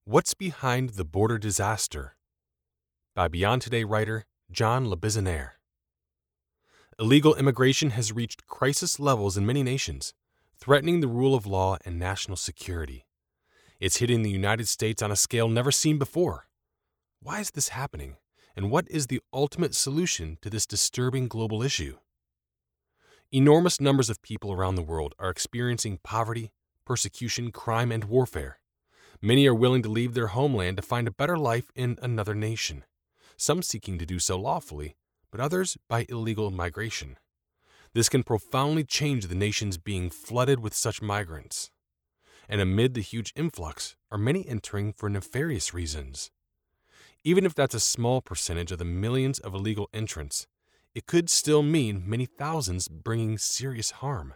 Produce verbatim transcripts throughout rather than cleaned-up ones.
What's Behind the Border Disaster? By Beyond Today writer John Lebizanière. Illegal immigration has reached crisis levels in many nations, threatening the rule of law and national security. It's hitting the United States on a scale never seen before. Why is this happening, and what is the ultimate solution to this disturbing global issue? Enormous numbers of people around the world are experiencing poverty, persecution, crime, and warfare. Many are willing to leave their homeland to find a better life in another nation, some seeking to do so lawfully, but others by illegal migration. This can profoundly change the nations being flooded with such migrants. And amid the huge influx are many entering for nefarious reasons. Even if that's a small percentage of the millions of illegal entrants, it could still mean many thousands bringing serious harm.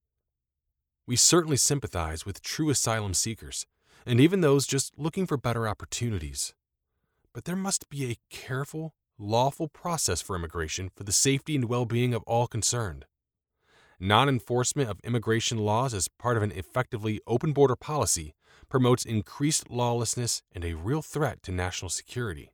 We certainly sympathize with true asylum seekers, and even those just looking for better opportunities. But there must be a careful, lawful process for immigration for the safety and well-being of all concerned. Non-enforcement of immigration laws as part of an effectively open border policy promotes increased lawlessness and a real threat to national security.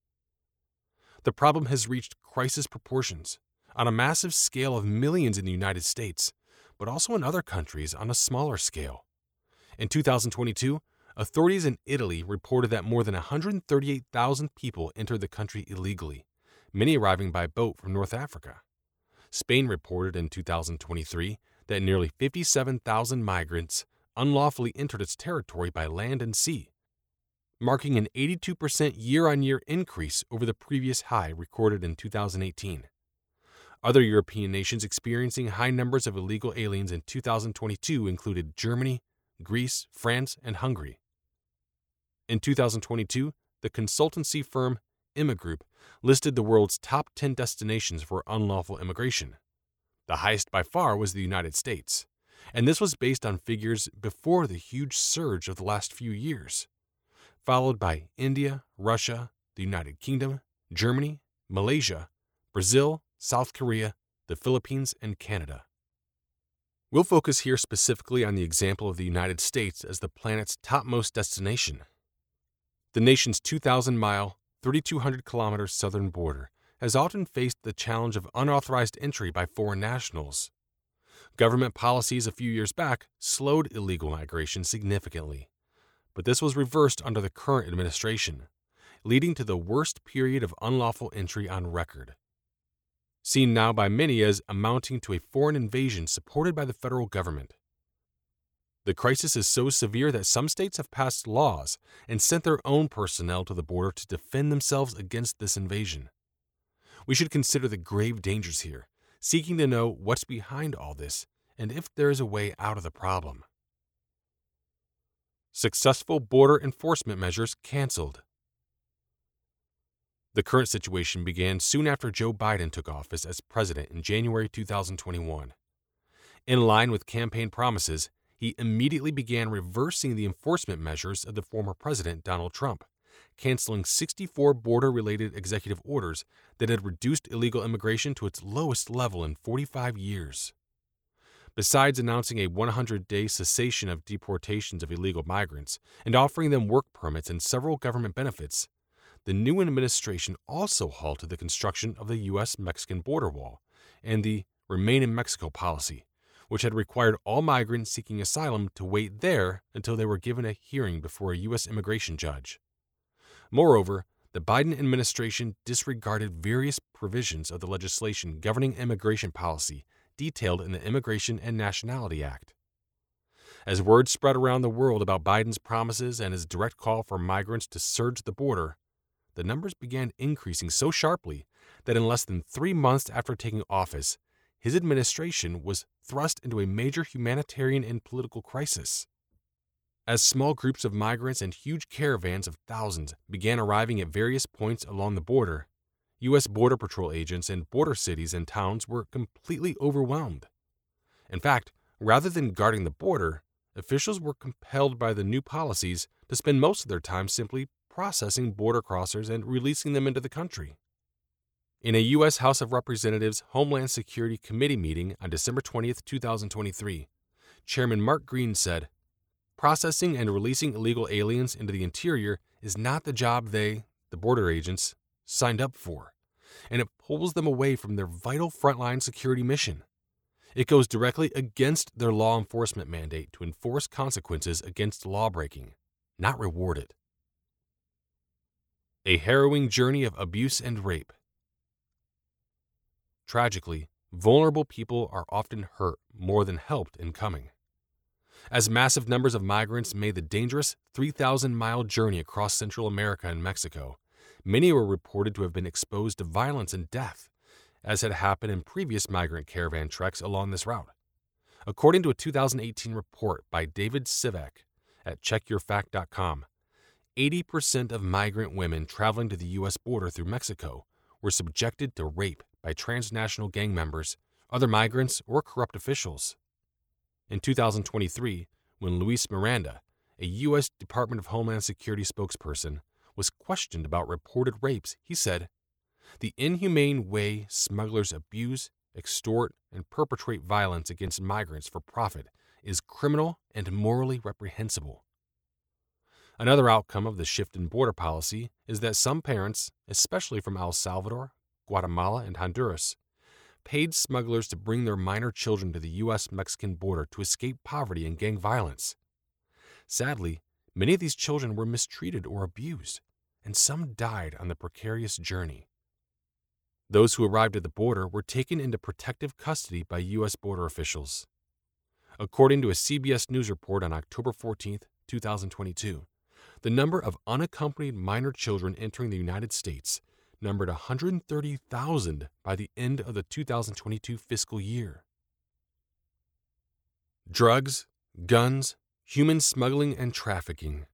The problem has reached crisis proportions on a massive scale of millions in the United States, but also in other countries on a smaller scale. In two thousand twenty-two, authorities in Italy reported that more than one hundred thirty-eight thousand people entered the country illegally, many arriving by boat from North Africa. Spain reported in two thousand twenty-three that nearly fifty-seven thousand migrants unlawfully entered its territory by land and sea, marking an eighty-two percent year-on-year increase over the previous high recorded in two thousand eighteen. Other European nations experiencing high numbers of illegal aliens in two thousand twenty-two included Germany, Greece, France, and Hungary. In two thousand twenty-two, the consultancy firm Imigroup listed the world's top ten destinations for unlawful immigration. The highest by far was the United States, and this was based on figures before the huge surge of the last few years, followed by India, Russia, the United Kingdom, Germany, Malaysia, Brazil, South Korea, the Philippines, and Canada. We'll focus here specifically on the example of the United States as the planet's topmost destination. The nation's two thousand mile, three thousand two hundred kilometer southern border has often faced the challenge of unauthorized entry by foreign nationals. Government policies a few years back slowed illegal migration significantly, but this was reversed under the current administration, leading to the worst period of unlawful entry on record. Seen now by many as amounting to a foreign invasion supported by the federal government. The crisis is so severe that some states have passed laws and sent their own personnel to the border to defend themselves against this invasion. We should consider the grave dangers here, seeking to know what's behind all this and if there is a way out of the problem. Successful border enforcement measures canceled. The current situation began soon after Joe Biden took office as president in January two thousand twenty-one. In line with campaign promises, he immediately began reversing the enforcement measures of the former president, Donald Trump, canceling sixty-four border-related executive orders that had reduced illegal immigration to its lowest level in forty-five years. Besides announcing a one hundred day cessation of deportations of illegal migrants and offering them work permits and several government benefits, the new administration also halted the construction of the U S Mexican border wall and the Remain in Mexico policy, which had required all migrants seeking asylum to wait there until they were given a hearing before a U S immigration judge. Moreover, the Biden administration disregarded various provisions of the legislation governing immigration policy detailed in the Immigration and Nationality Act. As word spread around the world about Biden's promises and his direct call for migrants to surge the border, the numbers began increasing so sharply that in less than three months after taking office, his administration was thrust into a major humanitarian and political crisis. As small groups of migrants and huge caravans of thousands began arriving at various points along the border, U S Border Patrol agents in border cities and towns were completely overwhelmed. In fact, rather than guarding the border, officials were compelled by the new policies to spend most of their time simply processing border crossers and releasing them into the country. In a U S House of Representatives Homeland Security Committee meeting on December twentieth, two thousand twenty-three, Chairman Mark Green said, Processing and releasing illegal aliens into the interior is not the job they, the border agents, signed up for, and it pulls them away from their vital frontline security mission. It goes directly against their law enforcement mandate to enforce consequences against lawbreaking, not reward it. A harrowing journey of abuse and rape. Tragically, vulnerable people are often hurt more than helped in coming. As massive numbers of migrants made the dangerous three thousand mile journey across Central America and Mexico, many were reported to have been exposed to violence and death, as had happened in previous migrant caravan treks along this route. According to a two thousand eighteen report by David Sivak at check your fact dot com, eighty percent of migrant women traveling to the U S border through Mexico were subjected to rape by transnational gang members, other migrants, or corrupt officials. In two thousand twenty-three, when Luis Miranda, a U S Department of Homeland Security spokesperson, was questioned about reported rapes, he said, "The inhumane way smugglers abuse, extort, and perpetrate violence against migrants for profit is criminal and morally reprehensible." Another outcome of the shift in border policy is that some parents, especially from El Salvador, Guatemala, and Honduras, paid smugglers to bring their minor children to the U S Mexican border to escape poverty and gang violence. Sadly, many of these children were mistreated or abused, and some died on the precarious journey. Those who arrived at the border were taken into protective custody by U S border officials. According to a C B S News report on October fourteenth, two thousand twenty-two, the number of unaccompanied minor children entering the United States numbered one hundred thirty thousand by the end of the two thousand twenty-two fiscal year. Drugs, guns, human smuggling, and trafficking.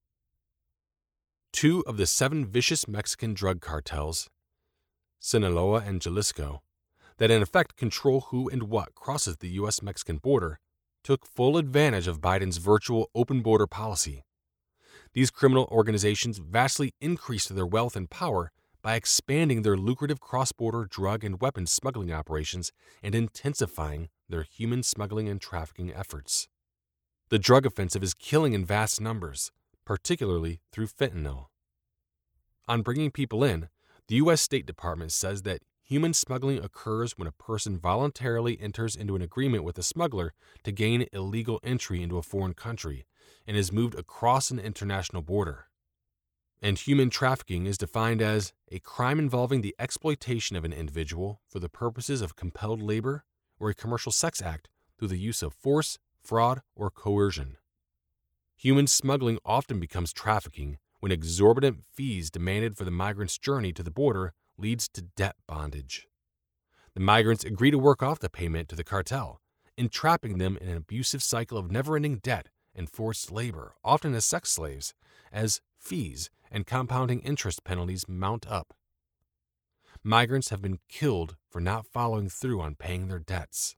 Two of the seven vicious Mexican drug cartels, Sinaloa and Jalisco, that in effect control who and what crosses the U S Mexican border, took full advantage of Biden's virtual open border policy. These criminal organizations vastly increased their wealth and power by expanding their lucrative cross-border drug and weapons smuggling operations and intensifying their human smuggling and trafficking efforts. The drug offensive is killing in vast numbers, particularly through fentanyl. On bringing people in, the U S State Department says that human smuggling occurs when a person voluntarily enters into an agreement with a smuggler to gain illegal entry into a foreign country and is moved across an international border. And human trafficking is defined as a crime involving the exploitation of an individual for the purposes of compelled labor or a commercial sex act through the use of force, fraud, or coercion. Human smuggling often becomes trafficking when exorbitant fees demanded for the migrant's journey to the border leads to debt bondage. The migrants agree to work off the payment to the cartel, entrapping them in an abusive cycle of never-ending debt and forced labor, often as sex slaves, as fees and compounding interest penalties mount up. Migrants have been killed for not following through on paying their debts.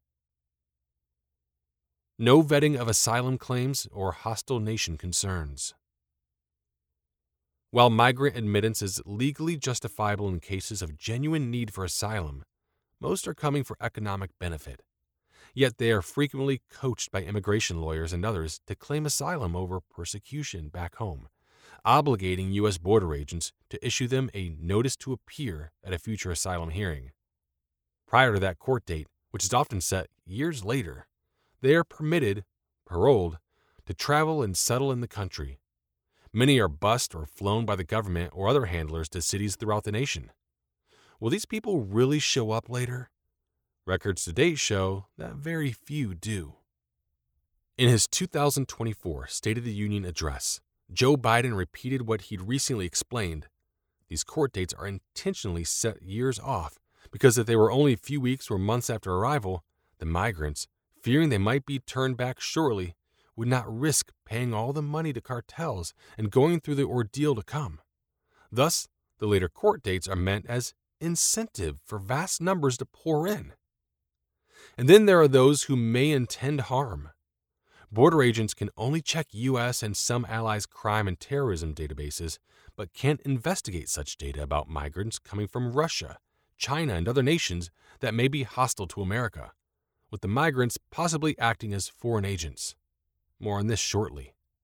No vetting of asylum claims or hostile nation concerns. While migrant admittance is legally justifiable in cases of genuine need for asylum, most are coming for economic benefit. Yet they are frequently coached by immigration lawyers and others to claim asylum over persecution back home, obligating U S border agents to issue them a notice to appear at a future asylum hearing. Prior to that court date, which is often set years later, they are permitted, paroled, to travel and settle in the country. Many are bused or flown by the government or other handlers to cities throughout the nation. Will these people really show up later? Records to date show that very few do. In his two thousand twenty-four State of the Union address, Joe Biden repeated what he'd recently explained. These court dates are intentionally set years off because if they were only a few weeks or months after arrival, the migrants, fearing they might be turned back shortly, would not risk paying all the money to cartels and going through the ordeal to come. Thus, the later court dates are meant as incentive for vast numbers to pour in. And then there are those who may intend harm. Border agents can only check U S and some allies' crime and terrorism databases, but can't investigate such data about migrants coming from Russia, China, and other nations that may be hostile to America, with the migrants possibly acting as foreign agents. More on this shortly.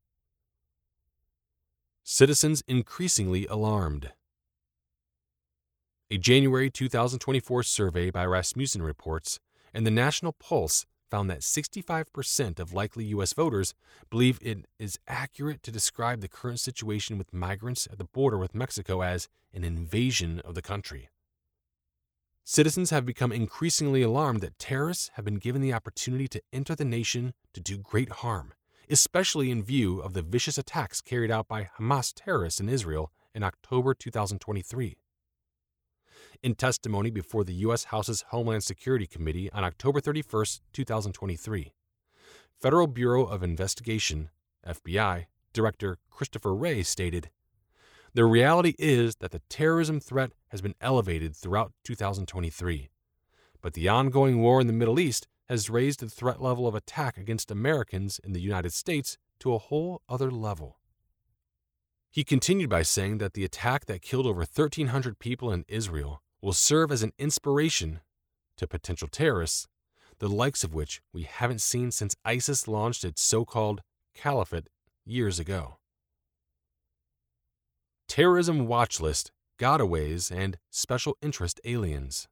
Citizens increasingly alarmed. A January two thousand twenty-four survey by Rasmussen Reports and the National Pulse found that sixty-five percent of likely U S voters believe it is accurate to describe the current situation with migrants at the border with Mexico as an invasion of the country. Citizens have become increasingly alarmed that terrorists have been given the opportunity to enter the nation to do great harm, especially in view of the vicious attacks carried out by Hamas terrorists in Israel in October two thousand twenty-three. In testimony before the U S House's Homeland Security Committee on October thirty-first, two thousand twenty-three, Federal Bureau of Investigation, F B I, Director Christopher Wray stated, "The reality is that the terrorism threat has been elevated throughout two thousand twenty-three, but the ongoing war in the Middle East has raised the threat level of attack against Americans in the United States to a whole other level." He continued by saying that the attack that killed over thirteen hundred people in Israel will serve as an inspiration to potential terrorists, the likes of which we haven't seen since ISIS launched its so-called caliphate years ago. Terrorism watch list, gotaways, and special interest aliens.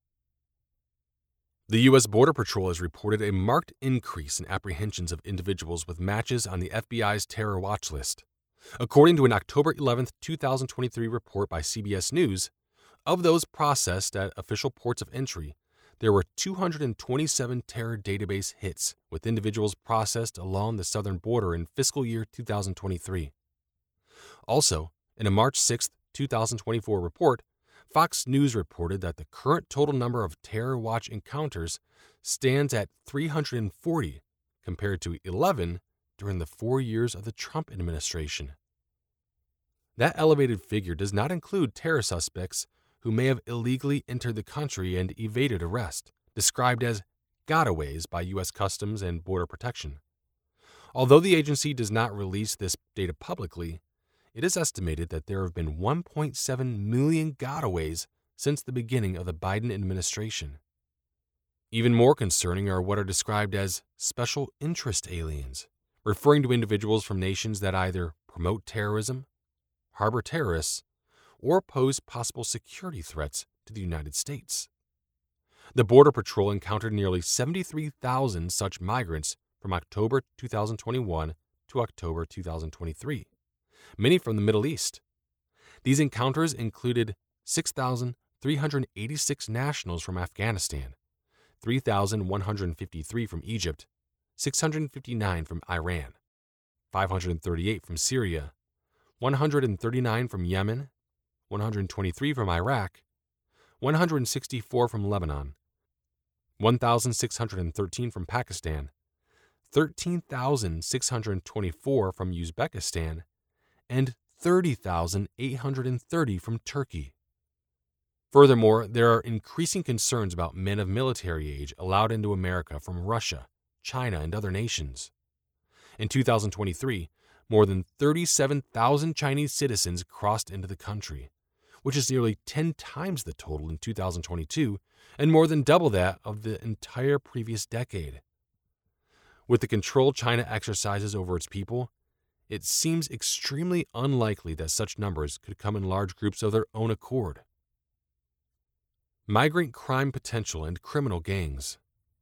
The U S Border Patrol has reported a marked increase in apprehensions of individuals with matches on the F B I's terror watch list. According to an October eleventh, two thousand twenty-three report by C B S News, of those processed at official ports of entry, there were two hundred twenty-seven terror database hits with individuals processed along the southern border in fiscal year two thousand twenty-three. Also, in a March sixth, two thousand twenty-four report, Fox News reported that the current total number of Terror Watch encounters stands at three hundred forty, compared to eleven during the four years of the Trump administration. That elevated figure does not include terror suspects who may have illegally entered the country and evaded arrest, described as gotaways by U S Customs and Border Protection. Although the agency does not release this data publicly, it is estimated that there have been one point seven million gotaways since the beginning of the Biden administration. Even more concerning are what are described as special interest aliens, referring to individuals from nations that either promote terrorism, harbor terrorists, or pose possible security threats to the United States. The Border Patrol encountered nearly seventy-three thousand such migrants from October two thousand twenty-one to October two thousand twenty-three, many from the Middle East. These encounters included six thousand three hundred eighty-six nationals from Afghanistan, three thousand one hundred fifty-three from Egypt, six hundred fifty-nine from Iran, five hundred thirty-eight from Syria, one hundred thirty-nine from Yemen, one hundred twenty-three from Iraq, one hundred sixty-four from Lebanon, one thousand six hundred thirteen from Pakistan, thirteen thousand six hundred twenty-four from Uzbekistan, and thirty thousand eight hundred thirty from Turkey. Furthermore, there are increasing concerns about men of military age allowed into America from Russia, China, and other nations. In two thousand twenty-three, more than thirty-seven thousand Chinese citizens crossed into the country, which is nearly ten times the total in two thousand twenty-two and more than double that of the entire previous decade. With the control China exercises over its people, it seems extremely unlikely that such numbers could come in large groups of their own accord. Migrant crime potential and criminal gangs.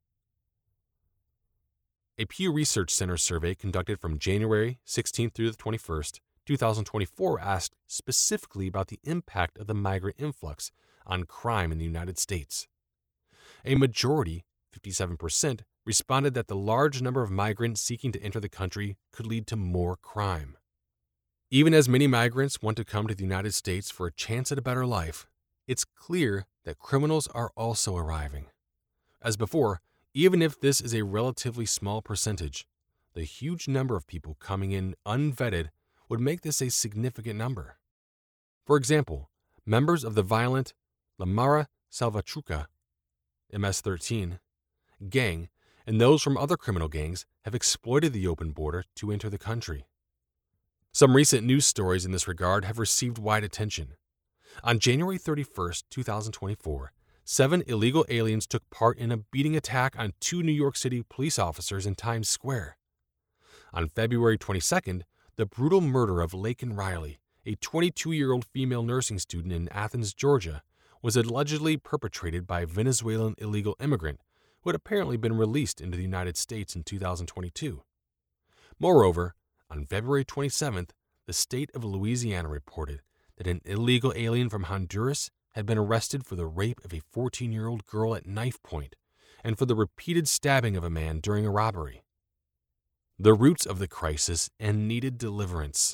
A Pew Research Center survey conducted from January sixteenth through the twenty-first, two thousand twenty-four asked specifically about the impact of the migrant influx on crime in the United States. A majority, fifty-seven percent, responded that the large number of migrants seeking to enter the country could lead to more crime. Even as many migrants want to come to the United States for a chance at a better life, it's clear that criminals are also arriving. As before, even if this is a relatively small percentage, the huge number of people coming in unvetted would make this a significant number. For example, members of the violent La Mara Salvatrucha, M S thirteen, gang and those from other criminal gangs have exploited the open border to enter the country. Some recent news stories in this regard have received wide attention. On January thirty-first, two thousand twenty-four, seven illegal aliens took part in a beating attack on two New York City police officers in Times Square. On February twenty-second, The brutal murder of Laken Riley, a twenty-two-year-old female nursing student in Athens, Georgia, was allegedly perpetrated by a Venezuelan illegal immigrant who had apparently been released into the United States in two thousand twenty-two. Moreover, on February twenty-seventh, the state of Louisiana reported that an illegal alien from Honduras had been arrested for the rape of a fourteen-year-old girl at knife point and for the repeated stabbing of a man during a robbery. The roots of the crisis and needed deliverance.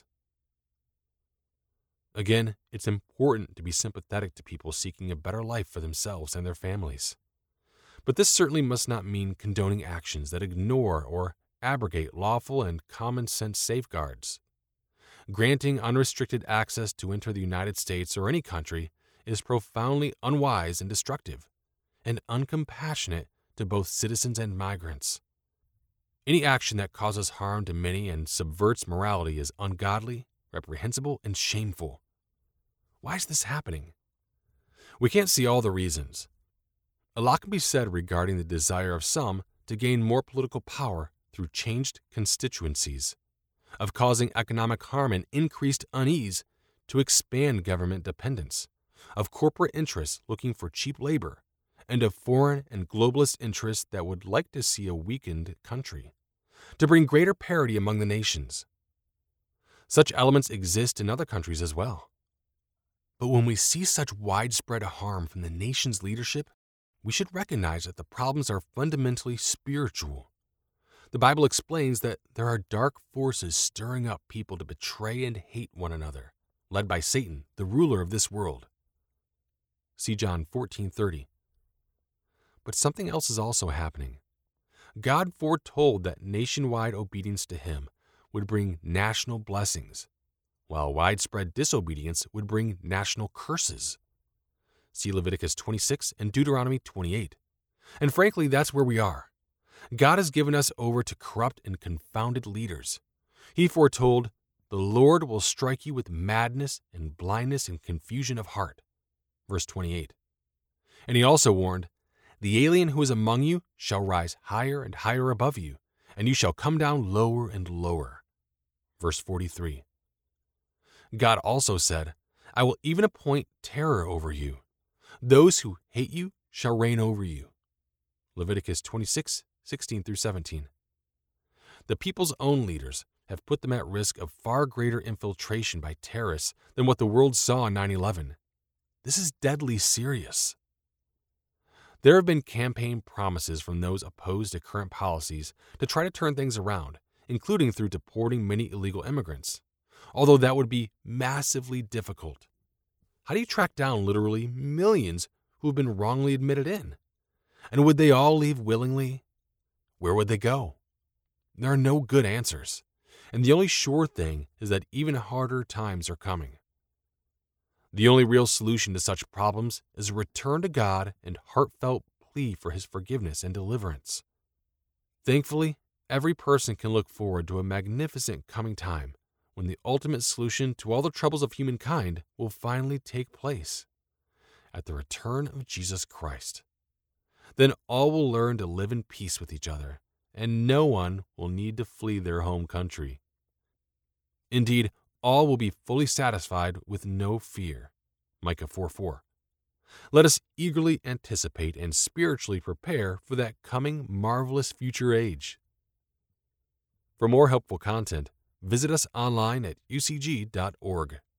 Again, it's important to be sympathetic to people seeking a better life for themselves and their families. But this certainly must not mean condoning actions that ignore or abrogate lawful and common-sense safeguards. Granting unrestricted access to enter the United States or any country is profoundly unwise and destructive, and uncompassionate to both citizens and migrants. Any action that causes harm to many and subverts morality is ungodly, reprehensible, and shameful. Why is this happening? We can't see all the reasons. A lot can be said regarding the desire of some to gain more political power through changed constituencies, of causing economic harm and increased unease to expand government dependence, of corporate interests looking for cheap labor, and of foreign and globalist interests that would like to see a weakened country, to bring greater parity among the nations. Such elements exist in other countries as well. But when we see such widespread harm from the nation's leadership, we should recognize that the problems are fundamentally spiritual. The Bible explains that there are dark forces stirring up people to betray and hate one another, led by Satan, the ruler of this world. See John fourteen thirty. But something else is also happening. God foretold that nationwide obedience to Him would bring national blessings, while widespread disobedience would bring national curses. See Leviticus twenty-six and Deuteronomy twenty-eight. And frankly, that's where we are. God has given us over to corrupt and confounded leaders. He foretold, "The Lord will strike you with madness and blindness and confusion of heart." Verse twenty-eight. And He also warned, "The alien who is among you shall rise higher and higher above you, and you shall come down lower and lower." Verse forty-three. God also said, "I will even appoint terror over you. Those who hate you shall reign over you." Leviticus twenty-six, sixteen through seventeen. The people's own leaders have put them at risk of far greater infiltration by terrorists than what the world saw on nine eleven. This is deadly serious. There have been campaign promises from those opposed to current policies to try to turn things around, including through deporting many illegal immigrants, although that would be massively difficult. How do you track down literally millions who have been wrongly admitted in? And would they all leave willingly? Where would they go? There are no good answers, and the only sure thing is that even harder times are coming. The only real solution to such problems is a return to God and heartfelt plea for His forgiveness and deliverance. Thankfully, every person can look forward to a magnificent coming time when the ultimate solution to all the troubles of humankind will finally take place, at the return of Jesus Christ. Then all will learn to live in peace with each other, and no one will need to flee their home country. Indeed, all will be fully satisfied with no fear. Micah four four. Let us eagerly anticipate and spiritually prepare for that coming marvelous future age. For more helpful content, visit us online at u c g dot org.